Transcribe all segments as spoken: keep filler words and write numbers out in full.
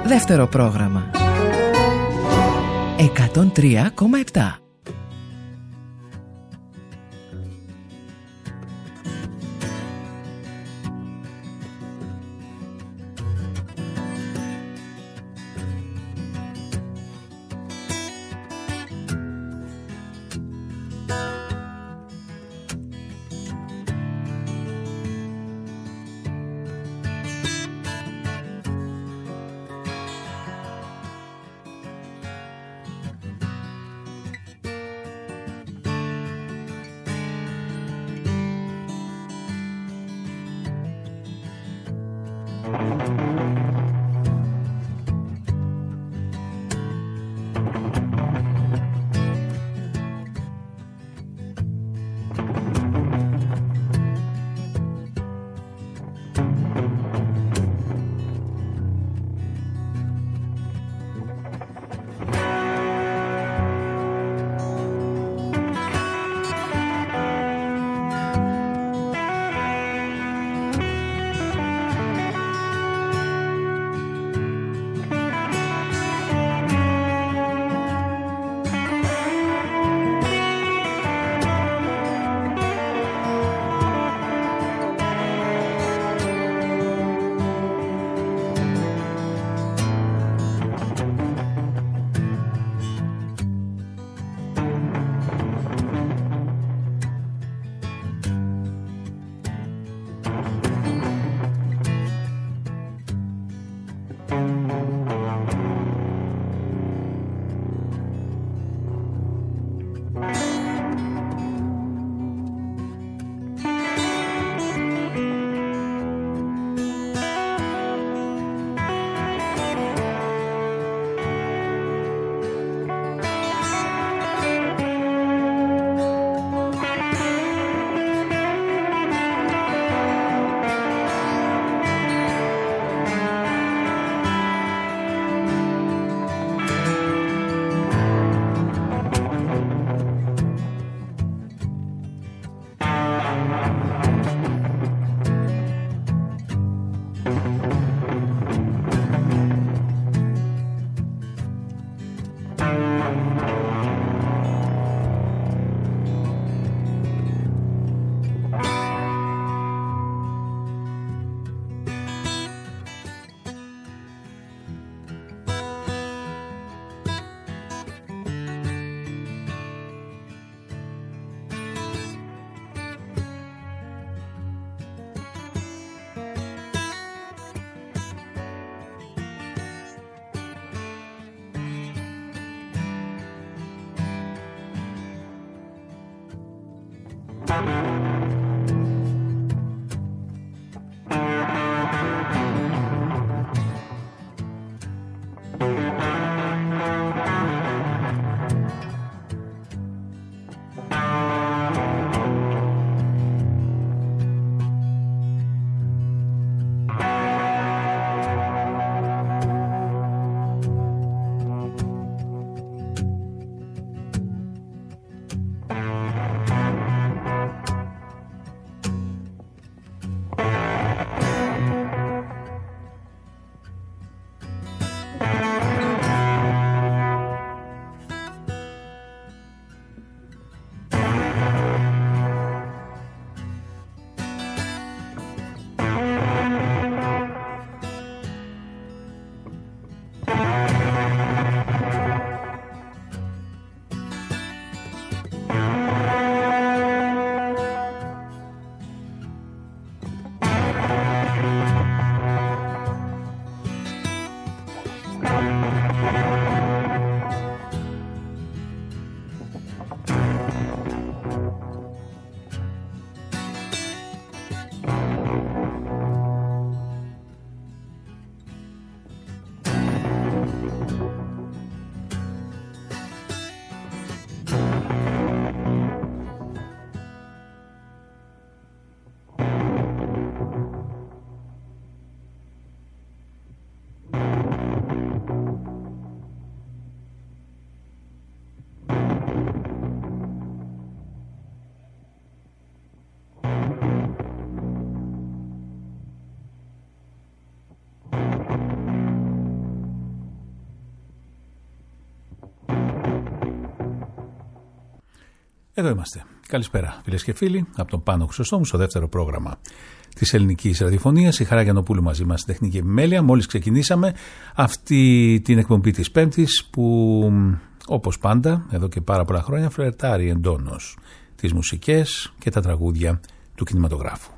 Δεύτερο πρόγραμμα εκατόν τρία κόμμα επτά. Εδώ είμαστε. Καλησπέρα, φίλες και φίλοι, από τον Πάνο Χρυσοστόμου στο δεύτερο πρόγραμμα της ελληνικής ραδιοφωνίας. Η Χαρά Γιαννοπούλου μαζί μας στην τεχνική επιμέλεια. Μόλις ξεκινήσαμε αυτή την εκπομπή της Πέμπτης που, όπως πάντα, εδώ και πάρα πολλά χρόνια, φλερτάρει εντόνως τις μουσικές και τα τραγούδια του κινηματογράφου.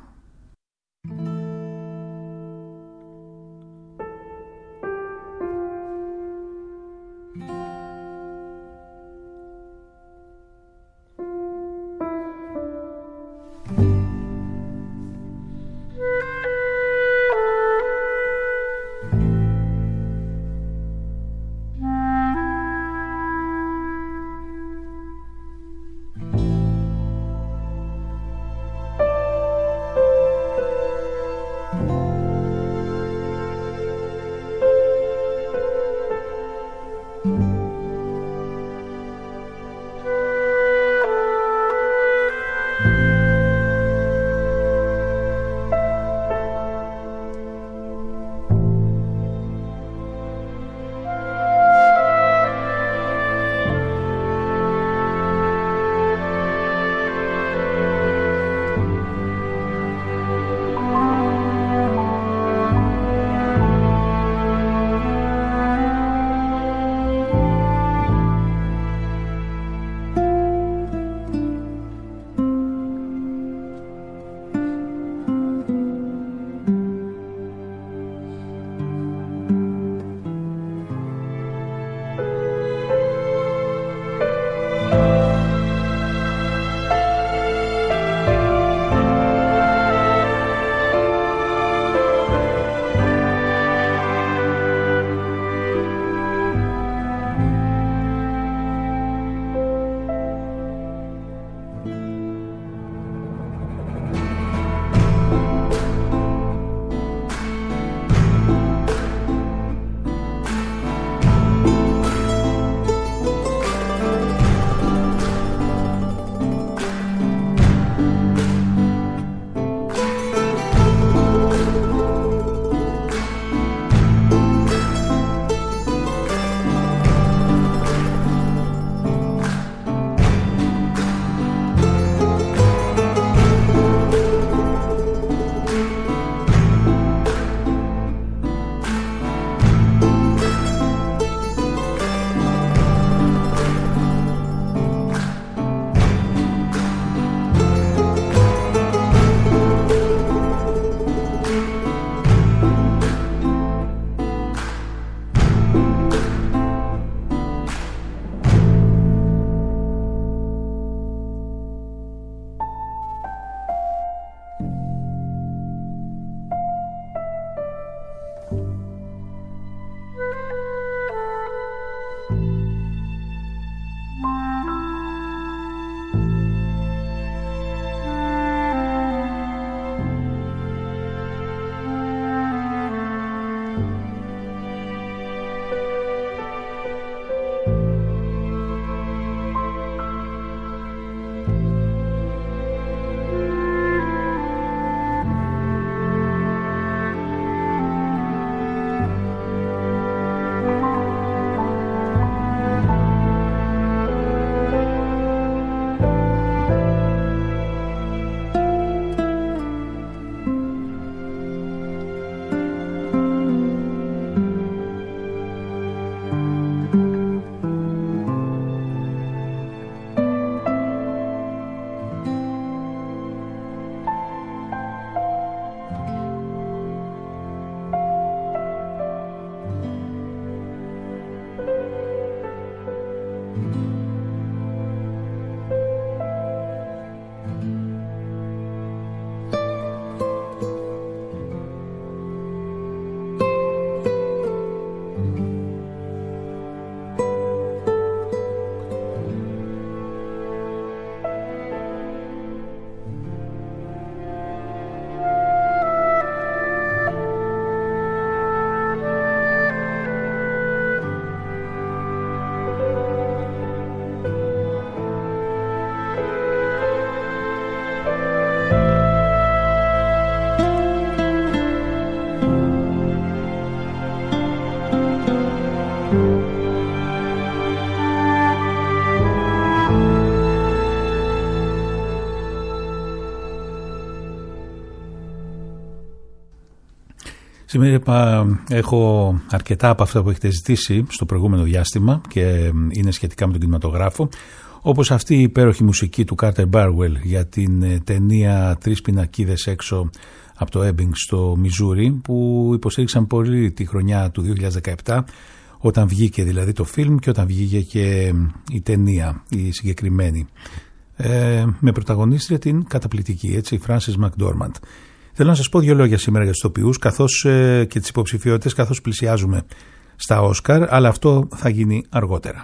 Σήμερα είπα, έχω αρκετά από αυτά που έχετε ζητήσει στο προηγούμενο διάστημα και είναι σχετικά με τον κινηματογράφο, όπως αυτή η υπέροχη μουσική του Carter Barwell για την ταινία «Τρεις πινακίδες έξω από το Ebbing στο Μιζούρι», που υποστήριξαν πολύ τη χρονιά του δύο χιλιάδες δεκαεπτά, όταν βγήκε δηλαδή το φιλμ και όταν βγήκε και η ταινία η συγκεκριμένη, ε, με πρωταγωνίστρια την καταπληκτική, έτσι, Frances McDormand. Θέλω να σας πω δύο λόγια σήμερα για τους ηθοποιούς καθώς ε, και τις υποψηφιότητες, καθώς πλησιάζουμε στα Όσκαρ, αλλά αυτό θα γίνει αργότερα.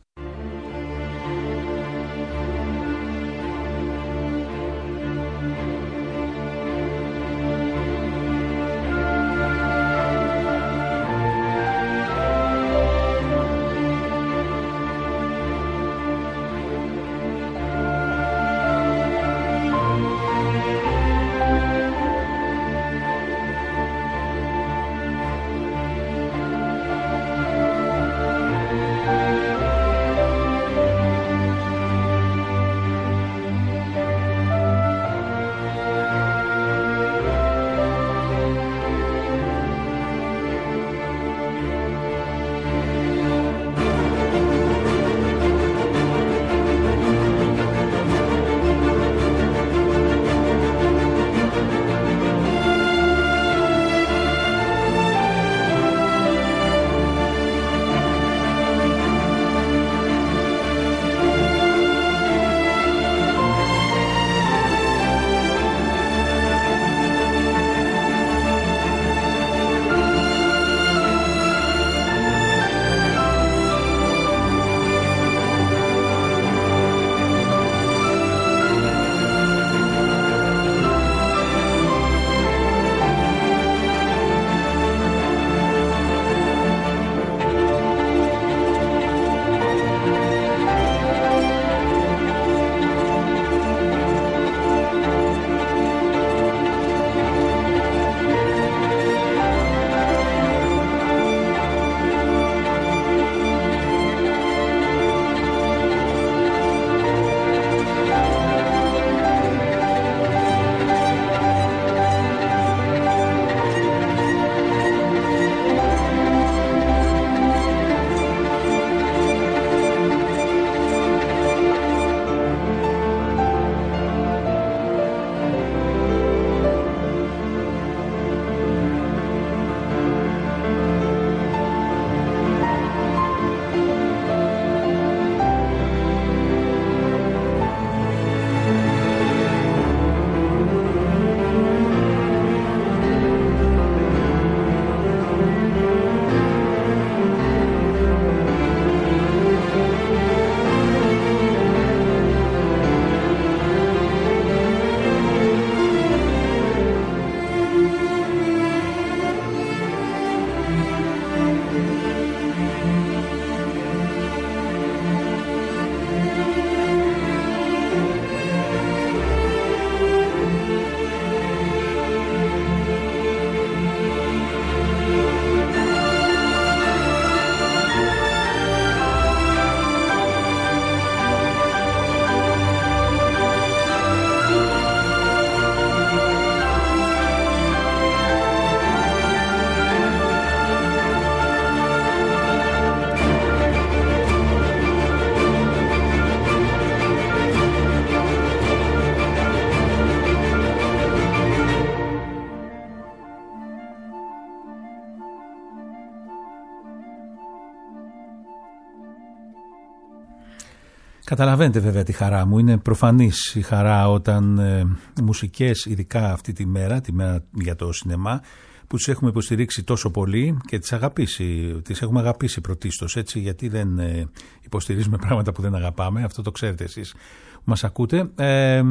Καταλαβαίνετε βέβαια τη χαρά μου, είναι προφανής η χαρά όταν ε, μουσικές, ειδικά αυτή τη μέρα, τη μέρα για το σινεμά, που τις έχουμε υποστηρίξει τόσο πολύ και τις, αγαπήσει, τις έχουμε αγαπήσει πρωτίστως, έτσι, γιατί δεν ε, υποστηρίζουμε πράγματα που δεν αγαπάμε, αυτό το ξέρετε εσείς που μας ακούτε. Ε,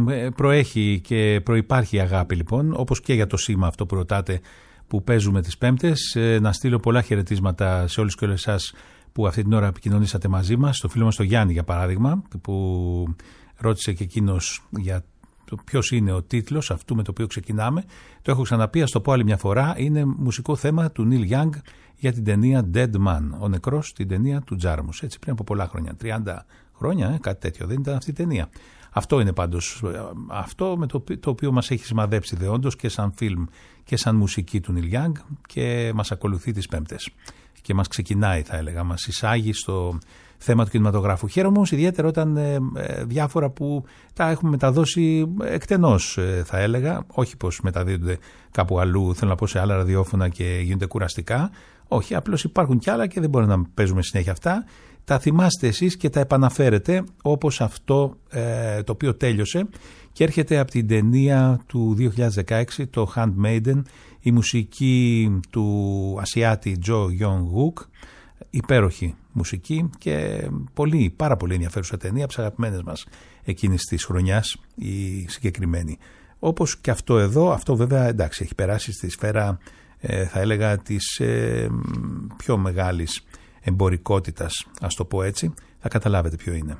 προέχει και προϋπάρχει αγάπη λοιπόν, όπως και για το σήμα αυτό που ρωτάτε που παίζουμε τις Πέμπτες. Ε, να στείλω πολλά χαιρετίσματα σε όλους και όλες εσάς που αυτή την ώρα επικοινωνήσατε μαζί μας, στο φίλο μας τον Γιάννη για παράδειγμα, που ρώτησε και εκείνος για το ποιος είναι ο τίτλος αυτού με το οποίο ξεκινάμε. Το έχω ξαναπεί, ας το πω άλλη μια φορά, είναι μουσικό θέμα του Νίλ Γιάνγκ για την ταινία Dead Man, ο νεκρός, την ταινία του Τζάρμους, έτσι πριν από πολλά χρόνια, τριάντα χρόνια, ε, κάτι τέτοιο, δεν ήταν αυτή η ταινία. Αυτό είναι πάντως αυτό με το, το οποίο μας έχει σημαδέψει δεόντως και σαν φιλμ και σαν μουσική του Νίλ Γιάνγκ και μας ακολουθεί τις Πέμπτες. Και μας ξεκινάει, θα έλεγα, μας εισάγει στο θέμα του κινηματογράφου. Χαίρομαι όμως ιδιαίτερα όταν ε, ε, διάφορα που τα έχουμε μεταδώσει εκτενώς, ε, θα έλεγα, όχι πως μεταδίδονται κάπου αλλού, θέλω να πω σε άλλα ραδιόφωνα και γίνονται κουραστικά. Όχι, απλώς υπάρχουν κι άλλα και δεν μπορούμε να παίζουμε συνέχεια αυτά. Τα θυμάστε εσείς και τα επαναφέρετε, όπως αυτό ε, το οποίο τέλειωσε και έρχεται από την ταινία του δύο χιλιάδες δεκαέξι, το Handmaiden, η μουσική του Ασιάτη Τζο Γιον Γουκ, υπέροχη μουσική και πολύ, πάρα πολύ ενδιαφέρουσα ταινία, από τις αγαπημένες μας εκείνης της χρονιάς η συγκεκριμένη. Όπως και αυτό εδώ, αυτό βέβαια εντάξει έχει περάσει στη σφαίρα ε, θα έλεγα της ε, πιο μεγάλης εμπορικότητας, ας το πω έτσι, θα καταλάβετε ποιο είναι.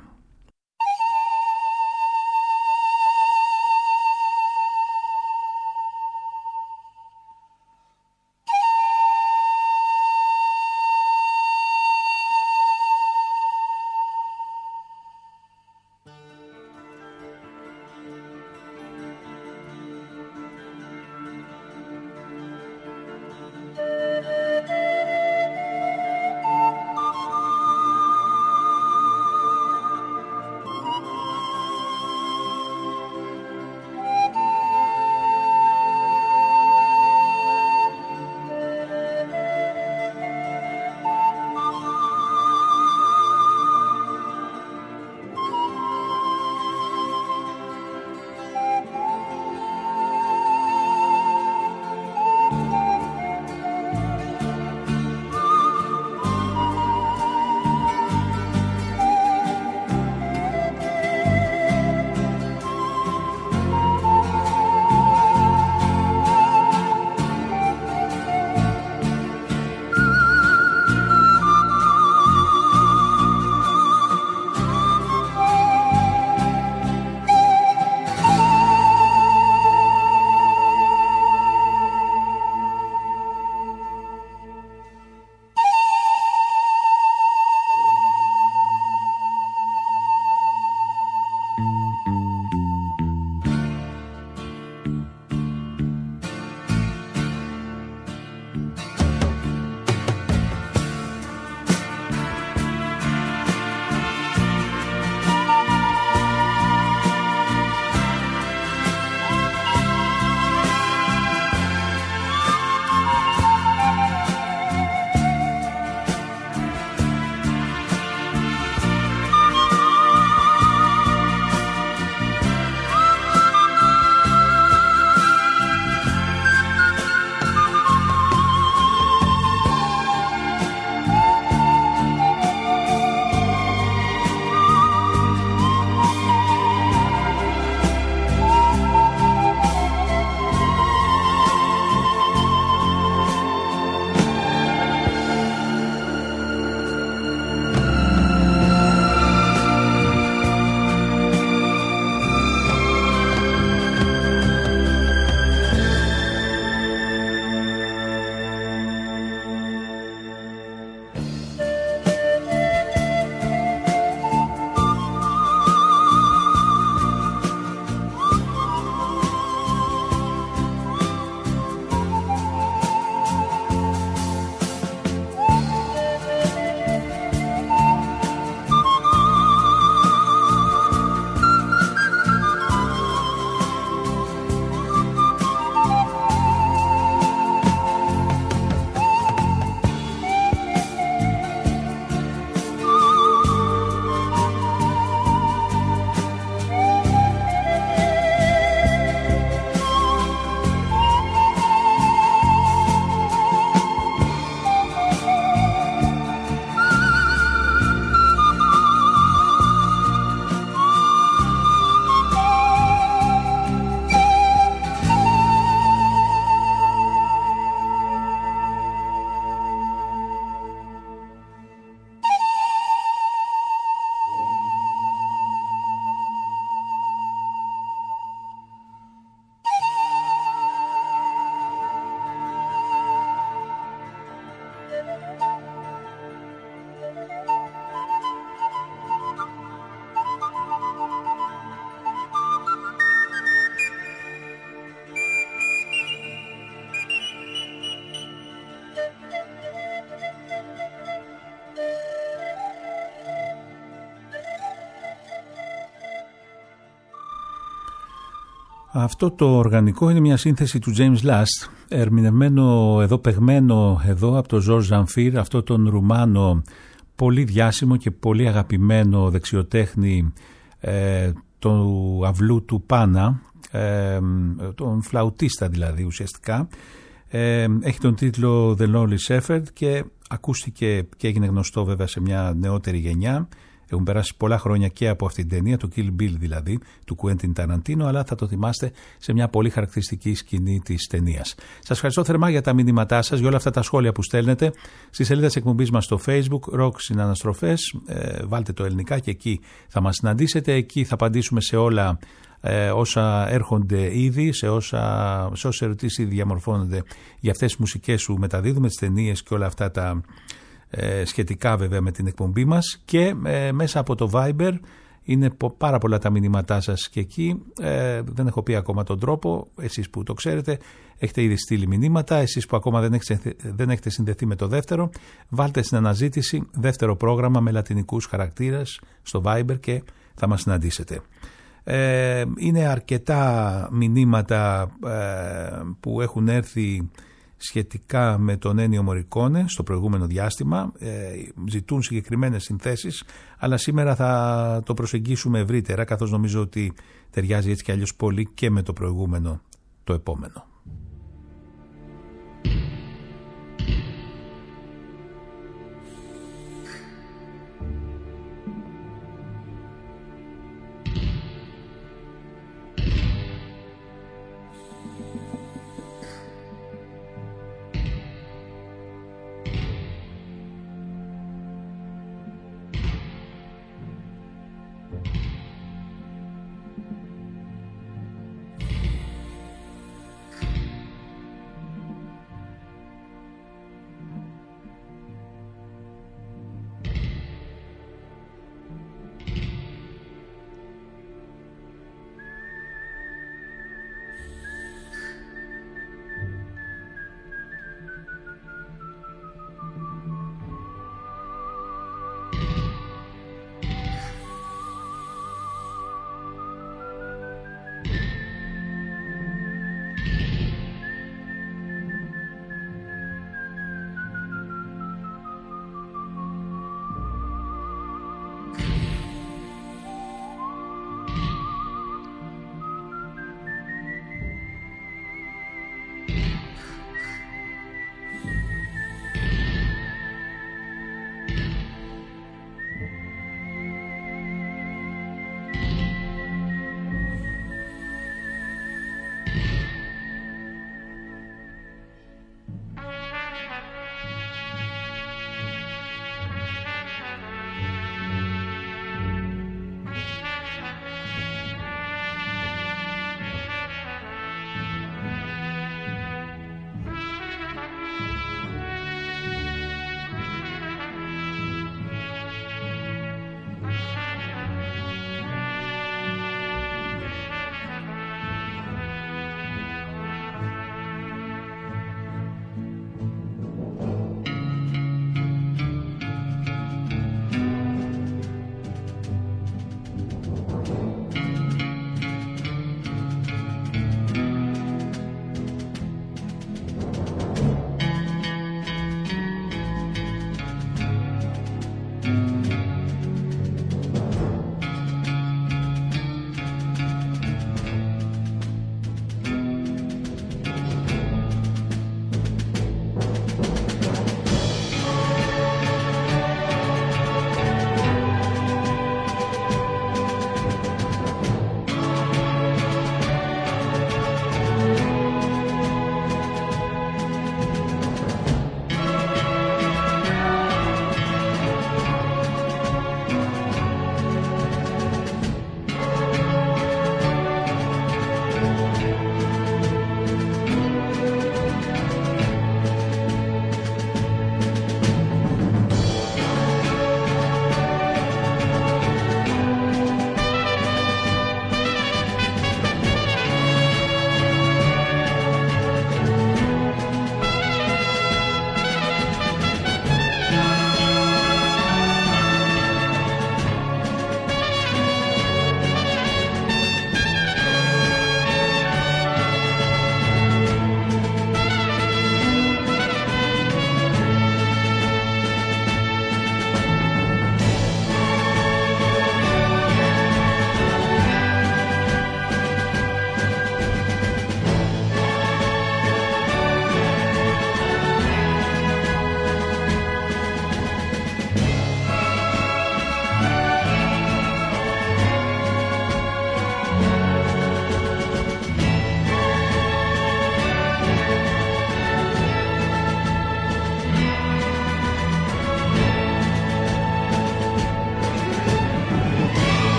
Αυτό το οργανικό είναι μια σύνθεση του James Last, ερμηνευμένο εδώ, παιγμένο εδώ από τον George Zamfir, αυτό τον Ρουμάνο πολύ διάσημο και πολύ αγαπημένο δεξιοτέχνη ε, του αυλού του Πάνα, ε, τον φλαουτίστα δηλαδή ουσιαστικά. Ε, έχει τον τίτλο The Lonely Shepherd και ακούστηκε και έγινε γνωστό βέβαια σε μια νεότερη γενιά. Έχουν περάσει πολλά χρόνια και από αυτήν την ταινία, το Kill Bill δηλαδή, του Quentin Tarantino, αλλά θα το θυμάστε σε μια πολύ χαρακτηριστική σκηνή της ταινίας. Σας ευχαριστώ θερμά για τα μηνύματά σας, για όλα αυτά τα σχόλια που στέλνετε. Στη σελίδα της εκπομπής μας στο Facebook, Rock Συναναστροφές, ε, βάλτε το ελληνικά και εκεί θα μας συναντήσετε. Εκεί θα απαντήσουμε σε όλα ε, όσα έρχονται ήδη, σε, όσα, σε όσες ερωτήσεις ήδη διαμορφώνονται για αυτές τις μουσικές που μεταδίδουμε, τις ταινίες και όλα αυτά τα Ε, σχετικά βέβαια με την εκπομπή μας, και ε, μέσα από το Viber είναι πάρα πολλά τα μηνύματά σας και εκεί ε, δεν έχω πει ακόμα τον τρόπο, εσείς που το ξέρετε έχετε ήδη στείλει μηνύματα, εσείς που ακόμα δεν έχετε, δεν έχετε συνδεθεί με το δεύτερο, βάλτε στην αναζήτηση δεύτερο πρόγραμμα με λατινικούς χαρακτήρες στο Viber και θα μας συναντήσετε. Ε, είναι αρκετά μηνύματα ε, που έχουν έρθει σχετικά με τον Ennio Morricone στο προηγούμενο διάστημα, ε, ζητούν συγκεκριμένες συνθέσεις, αλλά σήμερα θα το προσεγγίσουμε ευρύτερα, καθώς νομίζω ότι ταιριάζει έτσι κι αλλιώς πολύ και με το προηγούμενο το επόμενο.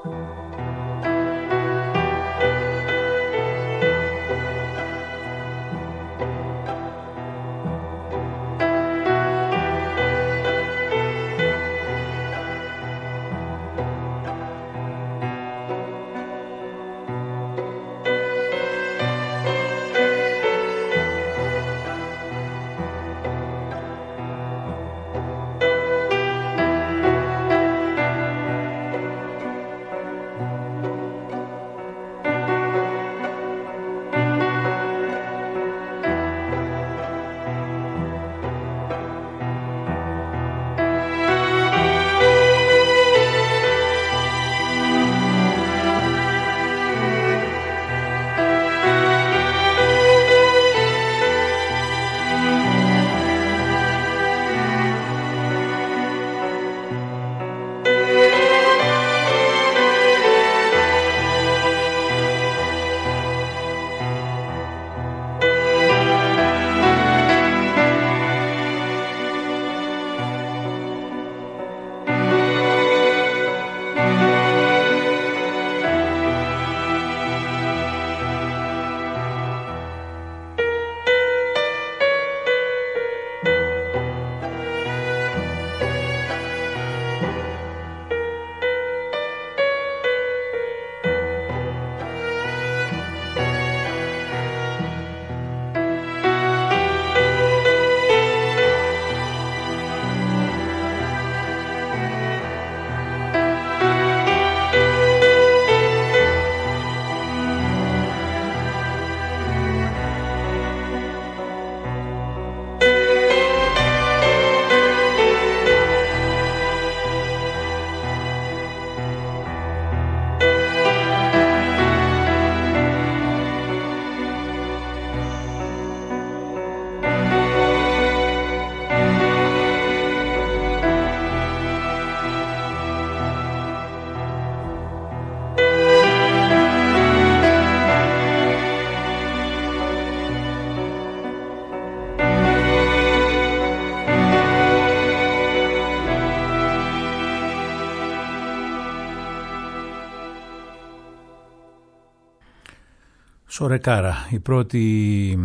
Σορεκάρα, η πρώτη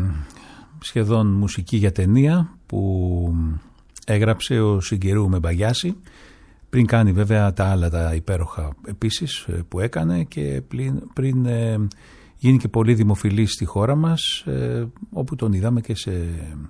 σχεδόν μουσική για ταινία που έγραψε ο Σιγκερού Μεμπαγιάση, πριν κάνει βέβαια τα άλλα τα υπέροχα επίσης που έκανε και πριν, πριν ε, γίνει και πολύ δημοφιλής στη χώρα μας, ε, όπου τον είδαμε και σε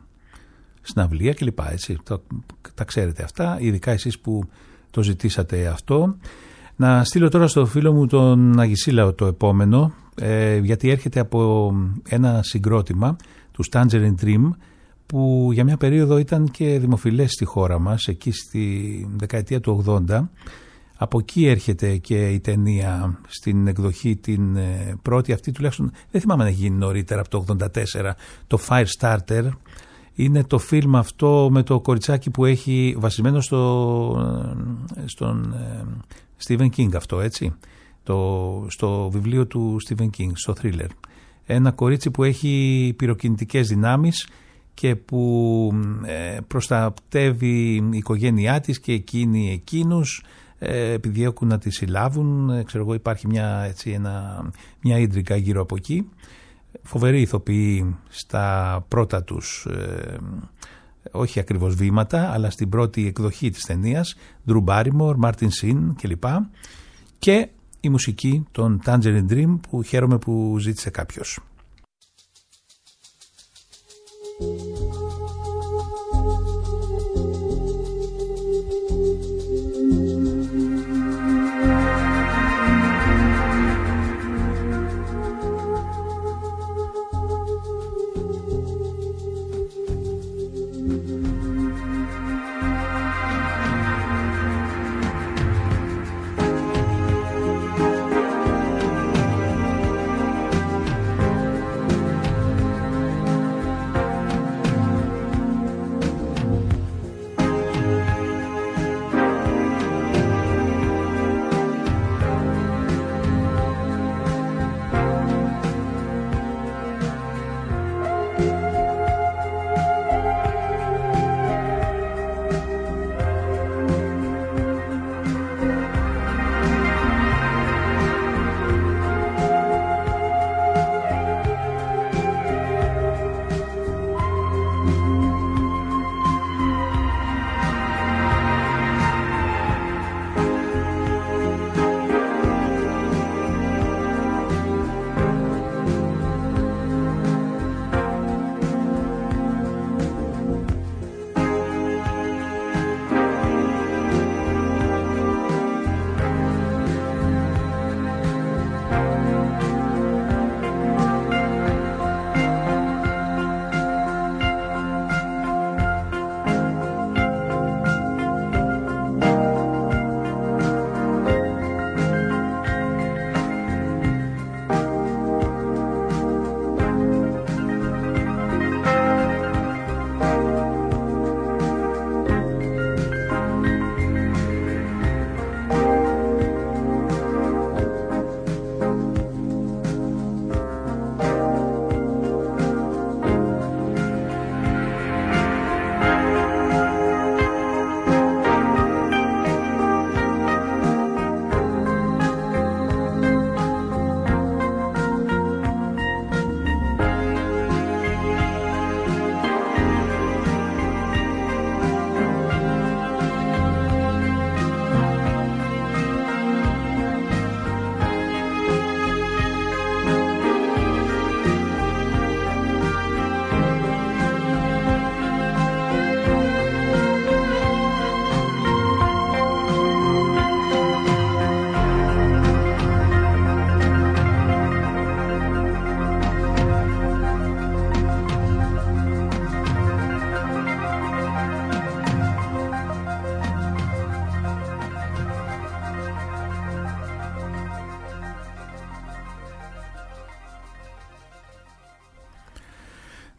συναυλία κλπ. Έτσι, τα, τα ξέρετε αυτά, ειδικά εσείς που το ζητήσατε αυτό. Να στείλω τώρα στο φίλο μου τον Αγισίλαο το επόμενο, ε, γιατί έρχεται από ένα συγκρότημα του Tangerine Dream, που για μια περίοδο ήταν και δημοφιλές στη χώρα μας, εκεί στη δεκαετία του ογδόντα. Από εκεί έρχεται και η ταινία στην εκδοχή την ε, πρώτη αυτή, τουλάχιστον δεν θυμάμαι να έχει γίνει νωρίτερα από το ογδόντα τέσσερα, το Firestarter. Είναι το φιλμ αυτό με το κοριτσάκι που έχει βασισμένο στο, στον ε, Stephen King αυτό, έτσι, το, στο βιβλίο του Stephen King, στο thriller. Ένα κορίτσι που έχει πυροκινητικές δυνάμεις και που ε, προστατεύει η οικογένειά της και εκείνοι εκείνους, ε, επιδιώκουν να τη συλλάβουν, ε, ξέρω εγώ, υπάρχει μια, έτσι, ένα, μια ίντρικα γύρω από εκεί. Φοβεροί ηθοποιοί στα πρώτα τους, ε, όχι ακριβώς βήματα, αλλά στην πρώτη εκδοχή της ταινίας, Drew Barrymore, Martin Sheen κλπ. Και η μουσική των Tangerine Dream, που χαίρομαι που ζήτησε κάποιος.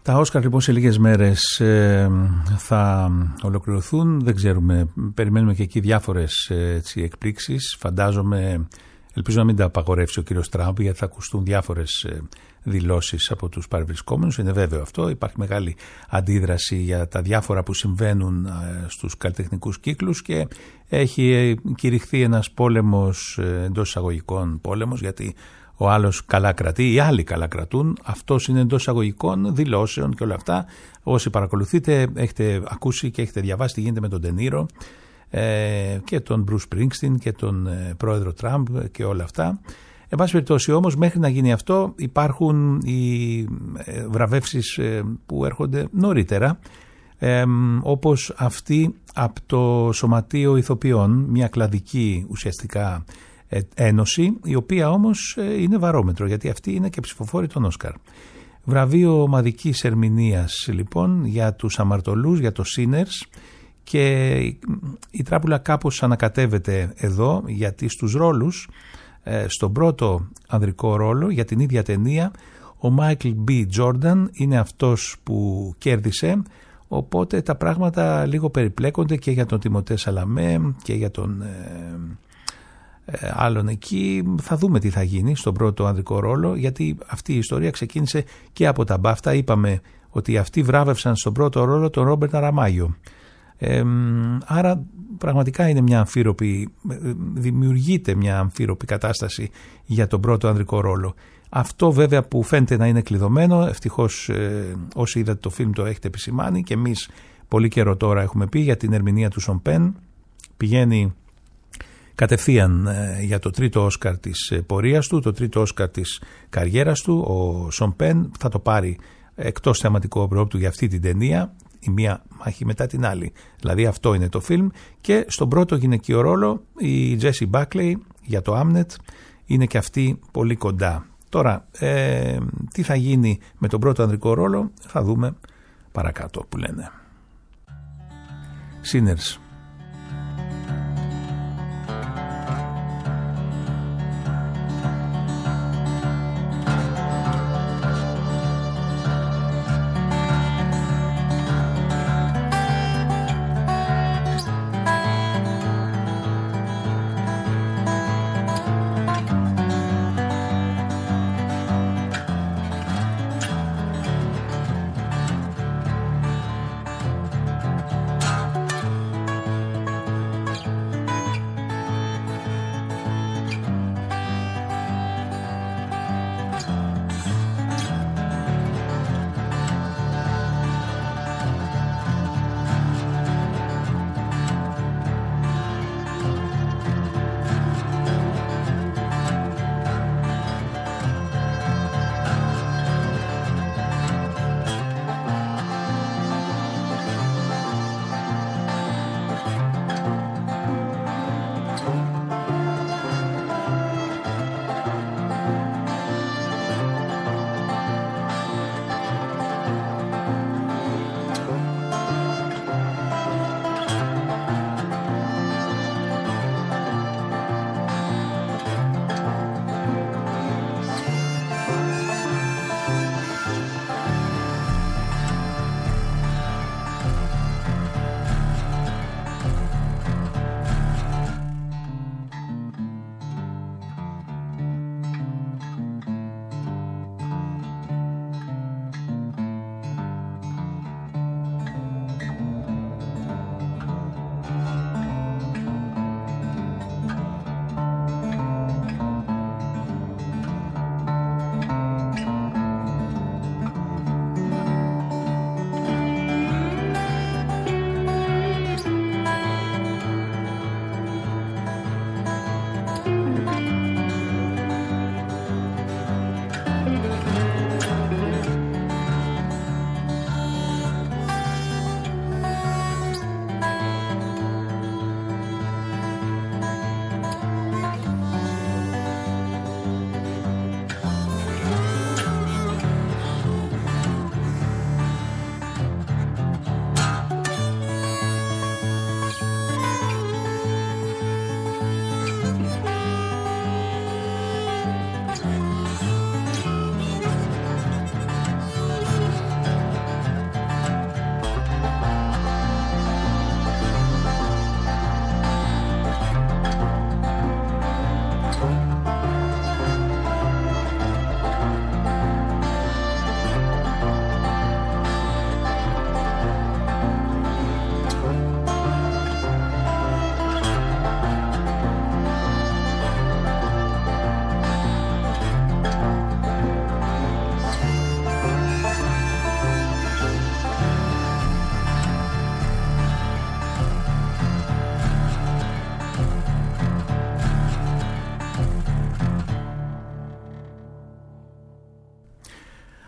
Τα Όσκαρ λοιπόν σε λίγες μέρες ε, θα ολοκληρωθούν, δεν ξέρουμε, περιμένουμε και εκεί διάφορες έτσι, εκπλήξεις. Φαντάζομαι, ελπίζω να μην τα απαγορεύσει ο κύριος Τραμπ, γιατί θα ακουστούν διάφορες ε, δηλώσεις από τους παρευρισκόμενους, είναι βέβαιο αυτό. Υπάρχει μεγάλη αντίδραση για τα διάφορα που συμβαίνουν ε, στους καλλιτεχνικούς κύκλους και έχει ε, κηρυχθεί ένας πόλεμος ε, εντός εισαγωγικών πόλεμος, γιατί ο άλλος καλά κρατεί, οι άλλοι καλά κρατούν. Αυτός είναι εντός εισαγωγικών δηλώσεων και όλα αυτά. Όσοι παρακολουθείτε, έχετε ακούσει και έχετε διαβάσει τι γίνεται με τον Ντενίρο ε, και τον Μπρους Σπρίνγκστιν και τον ε, πρόεδρο Τραμπ και όλα αυτά. Εν πάση περιπτώσει όμως, μέχρι να γίνει αυτό, υπάρχουν οι ε, βραβεύσεις ε, που έρχονται νωρίτερα, ε, όπως αυτή από το Σωματείο Ηθοποιών, μια κλαδική ουσιαστικά ένωση, η οποία όμως είναι βαρόμετρο, γιατί αυτή είναι και ψηφοφόρη των Όσκαρ. Βραβείο ομαδικής ερμηνείας λοιπόν για τους αμαρτωλούς, για το Sinners, και η τράπουλα κάπως ανακατεύεται εδώ, γιατί στους ρόλους, στον πρώτο ανδρικό ρόλο για την ίδια ταινία, ο Μάικλ Μπι Τζόρνταν είναι αυτός που κέρδισε, οπότε τα πράγματα λίγο περιπλέκονται και για τον Τιμωτέ Σαλαμέ και για τον Ε, άλλον εκεί. Θα δούμε τι θα γίνει στον πρώτο ανδρικό ρόλο, γιατί αυτή η ιστορία ξεκίνησε και από τα μπάφτα. Είπαμε ότι αυτοί βράβευσαν στον πρώτο ρόλο τον Ρόμπερτ Αραμάγιο. Ε, άρα πραγματικά είναι μια αμφίροπη, δημιουργείται μια αμφίροπη κατάσταση για τον πρώτο ανδρικό ρόλο. Αυτό βέβαια που φαίνεται να είναι κλειδωμένο, ευτυχώς ε, όσοι είδατε το φιλμ το έχετε επισημάνει, και εμείς πολύ καιρό τώρα έχουμε πει για την ερμηνεία του Σον Πεν. Πηγαίνει κατευθείαν για το τρίτο Όσκαρ της πορείας του, το τρίτο Όσκαρ της καριέρας του. Ο Σον Πεν θα το πάρει εκτός θεαματικού οπρόπτου για αυτή την ταινία, η μία μάχη μετά την άλλη. Δηλαδή αυτό είναι το φιλμ. Και στον πρώτο γυναικείο ρόλο η Τζέσι Μπάκλεϊ για το Άμνετ είναι και αυτή πολύ κοντά. Τώρα ε, τι θα γίνει με τον πρώτο ανδρικό ρόλο θα δούμε παρακάτω, που λένε. Sinners.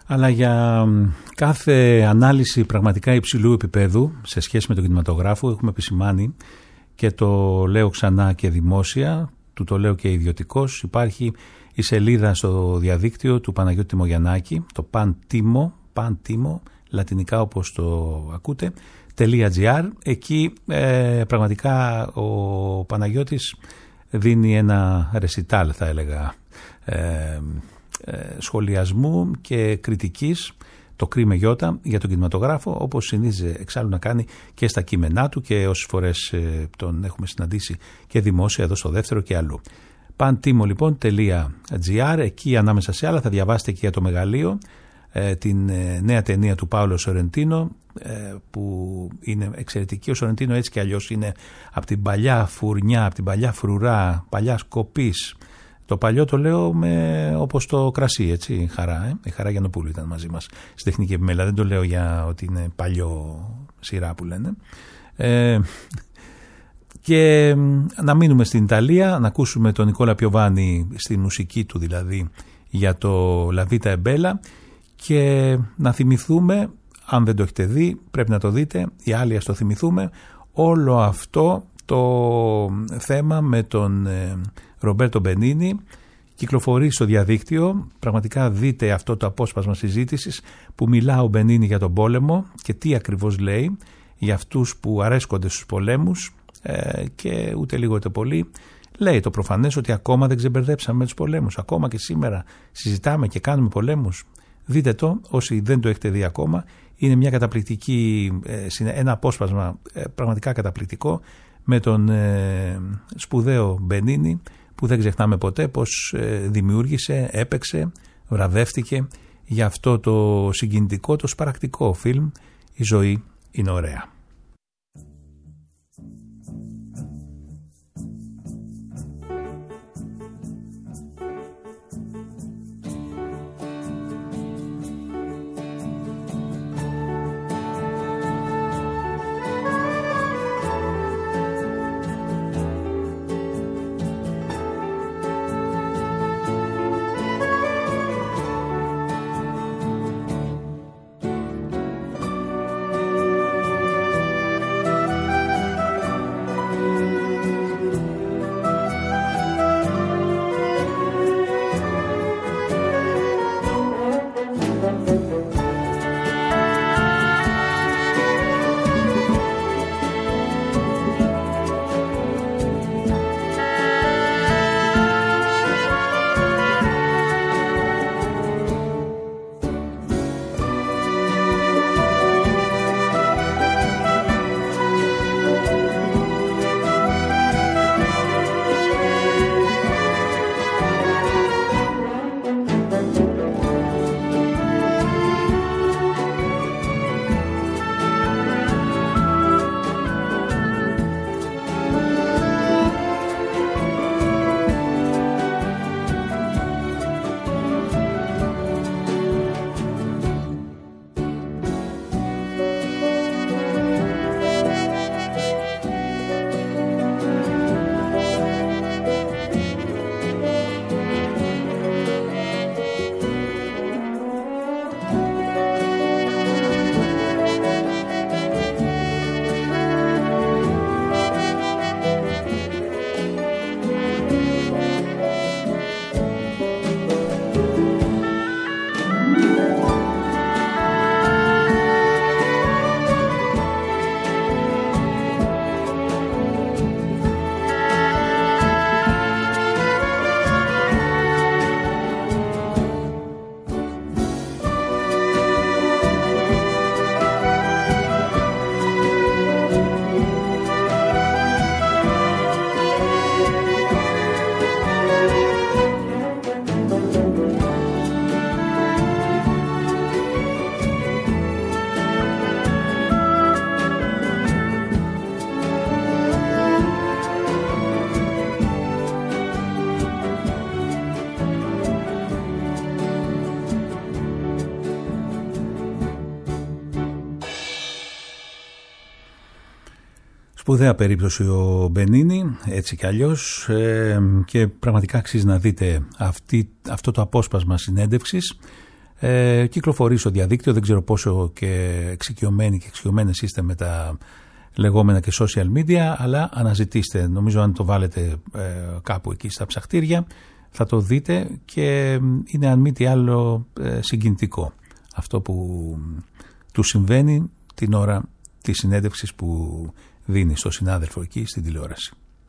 αλλά για κάθε ανάλυση πραγματικά υψηλού επίπεδου σε σχέση με τον κινηματογράφο έχουμε επισημάνει, και το λέω ξανά και δημόσια, του το λέω και ιδιωτικός, υπάρχει η σελίδα στο διαδίκτυο του Παναγιώτη Τιμογιαννάκη, το Pantimo, Pantimo, λατινικά όπως το ακούτε, .gr. Εκεί ε, πραγματικά ο Παναγιώτης δίνει ένα ρεσιτάλ, θα έλεγα, ε, ε, σχολιασμού και κριτικής, το κρίμε γιώτα, για τον κινηματογράφο, όπως συνήθιζε εξάλλου να κάνει και στα κείμενά του, και όσες φορές ε, τον έχουμε συναντήσει και δημόσια εδώ στο δεύτερο και αλλού. Pantimo λοιπόν .gr. Εκεί ανάμεσα σε άλλα θα διαβάσετε και για το μεγαλείο, ε, την ε, νέα ταινία του Πάολο Σορεντίνο, ε, που είναι εξαιρετική. Ο Σορεντίνο έτσι και αλλιώς είναι από την παλιά φουρνιά, από την παλιά φρουρά, παλιά σκοπής. Το παλιό το λέω με, όπως το κρασί, έτσι, η Χαρά, ε? η Χαρά Γιαννοπούλου ήταν μαζί μας στη τεχνική επιμέλεια. Δεν το λέω για ότι είναι παλιό σειρά που λένε. Ε, και να μείνουμε στην Ιταλία, να ακούσουμε τον Νικόλα Πιοβάνι στη μουσική του, δηλαδή για το La Vita è Bella, και να θυμηθούμε, αν δεν το έχετε δει πρέπει να το δείτε, οι άλλοι ας το θυμηθούμε, όλο αυτό το θέμα με τον Ρομπέρτο Μπενίνι. Κυκλοφορεί στο διαδίκτυο, πραγματικά δείτε αυτό το απόσπασμα συζήτησης που μιλά ο Μπενίνι για τον πόλεμο και τι ακριβώς λέει για αυτούς που αρέσκονται στους πολέμους, ε, και ούτε λίγο ούτε πολύ λέει το προφανές ότι ακόμα δεν ξεμπερδέψαμε τους πολέμους, ακόμα και σήμερα συζητάμε και κάνουμε πολέμους. Δείτε το όσοι δεν το έχετε δει ακόμα, είναι μια καταπληκτική, ένα απόσπασμα πραγματικά καταπληκτικό με τον σπουδαίο Μπενίνι, που δεν ξεχνάμε ποτέ πως δημιούργησε, έπαιξε, βραβεύτηκε για αυτό το συγκινητικό, το σπαρακτικό φιλμ «Η ζωή είναι ωραία». Σπουδαία περίπτωση ο Μπενίνι, έτσι κι αλλιώς, ε, και πραγματικά αξίζει να δείτε αυτή, αυτό το απόσπασμα συνέντευξης Ε, κυκλοφορεί στο διαδίκτυο, δεν ξέρω πόσο και εξοικειωμένοι και εξοικειωμένες είστε με τα λεγόμενα και social media, αλλά αναζητήστε. Νομίζω αν το βάλετε ε, κάπου εκεί στα ψαχτήρια θα το δείτε και είναι αν μη τι άλλο ε, συγκινητικό αυτό που του συμβαίνει την ώρα της συνέντευξης που δίνει στο συνάδελφο εκεί στην τηλεόραση.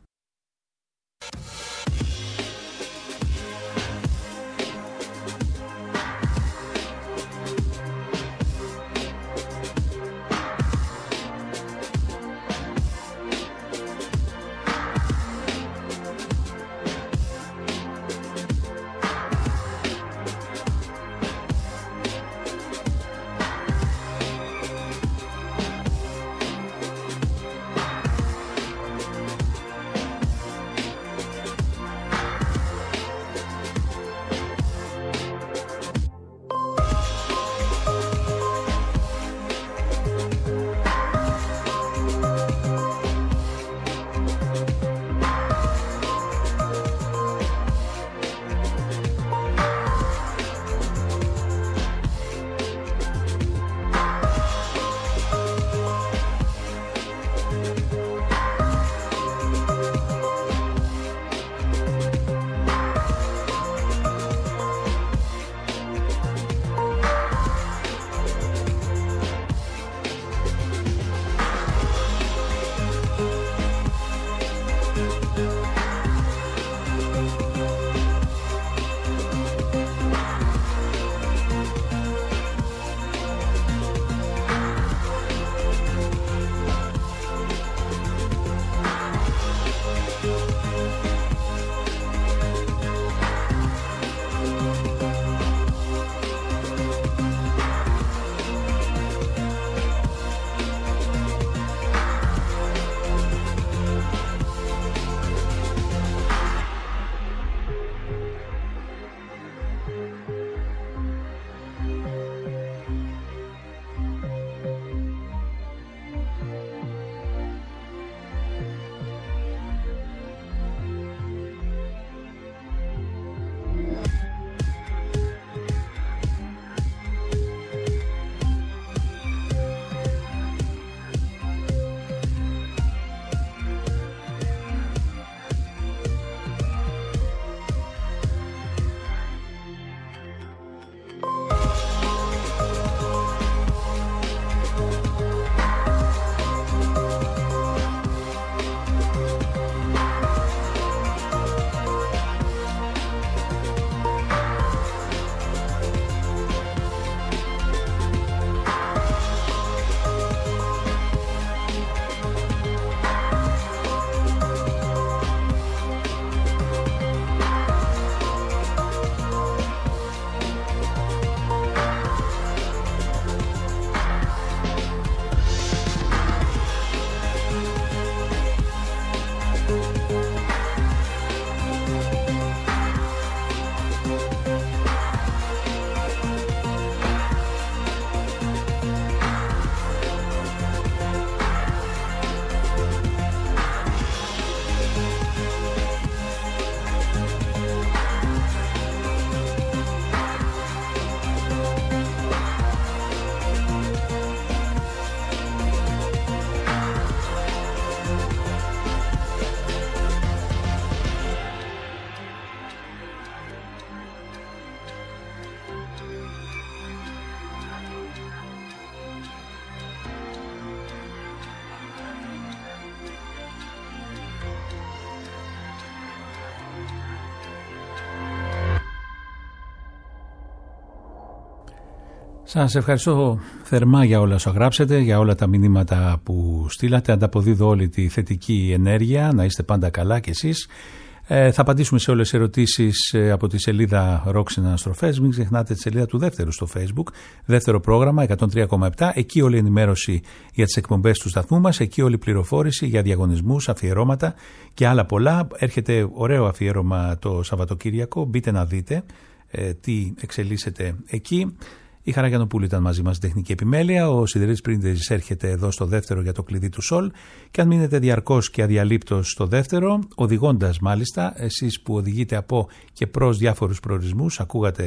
Σας ευχαριστώ θερμά για όλα όσα γράψετε, για όλα τα μηνύματα που στείλατε. Ανταποδίδω όλη τη θετική ενέργεια, να είστε πάντα καλά κι εσείς. Ε, θα απαντήσουμε σε όλες τις ερωτήσεις ε, από τη σελίδα Roxy Αναστροφές. Μην ξεχνάτε τη σελίδα του δεύτερου στο Facebook, δεύτερο πρόγραμμα εκατόν τρία κόμμα επτά. Εκεί όλη η ενημέρωση για τις εκπομπές του σταθμού μας, εκεί όλη η πληροφόρηση για διαγωνισμούς, αφιερώματα και άλλα πολλά. Έρχεται ωραίο αφιέρωμα το Σαββατοκύριακο, μπείτε να δείτε ε, τι εξελίσσεται εκεί. Η Χαρά Γιαννοπούλου ήταν μαζί μας στην τεχνική επιμέλεια. Ο Σιδηρής Πρίντεζης έρχεται εδώ στο δεύτερο για το κλειδί του Σολ. Και αν μείνετε διαρκώς και αδιαλείπτως στο δεύτερο, οδηγώντας μάλιστα, εσείς που οδηγείτε από και προς διάφορους προορισμούς, ακούγατε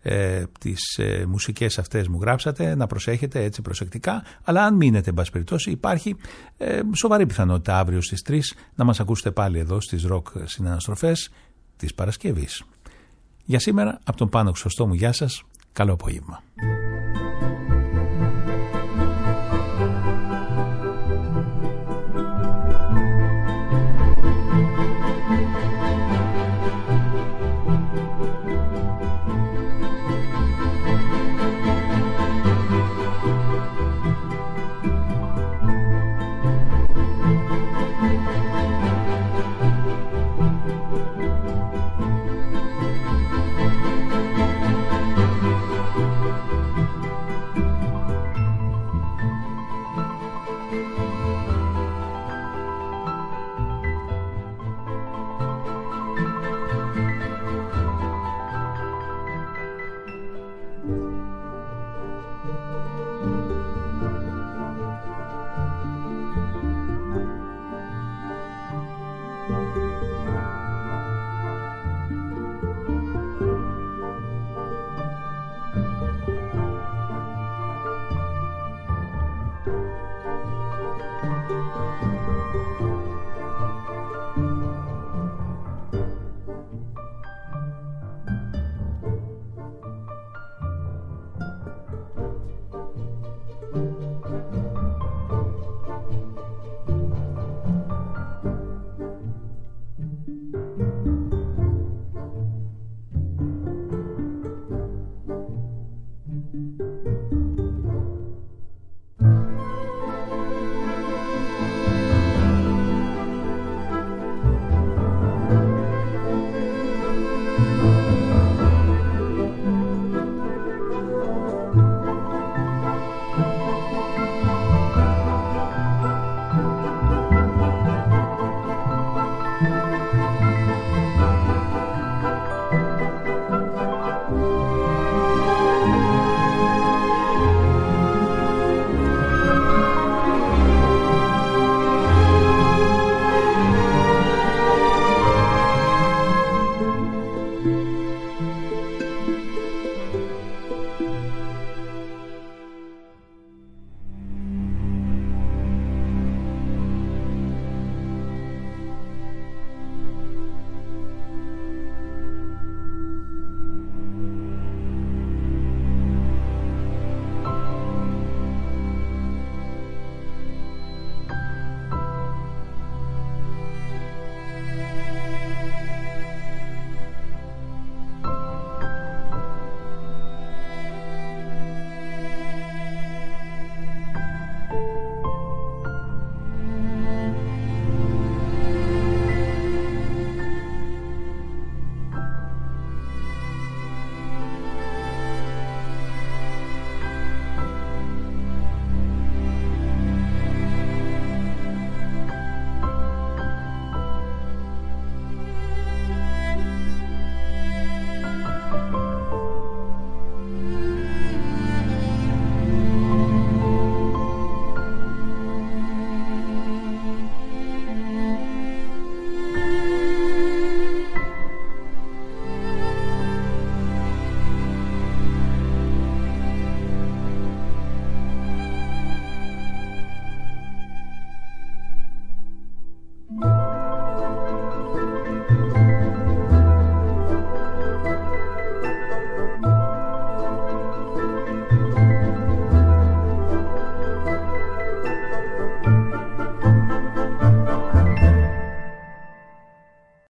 ε, τις ε, μουσικές αυτές μου γράψατε, να προσέχετε έτσι προσεκτικά, αλλά αν μείνετε εν πάση περιπτώσει υπάρχει ε, σοβαρή πιθανότητα αύριο στις τρεις να μας ακούσετε πάλι εδώ στις Rock Συναναστροφές της Παρασκευής. Για σήμερα από τον Πάνο Χρυσοστόμου, γεια σας, καλό απόγευμα.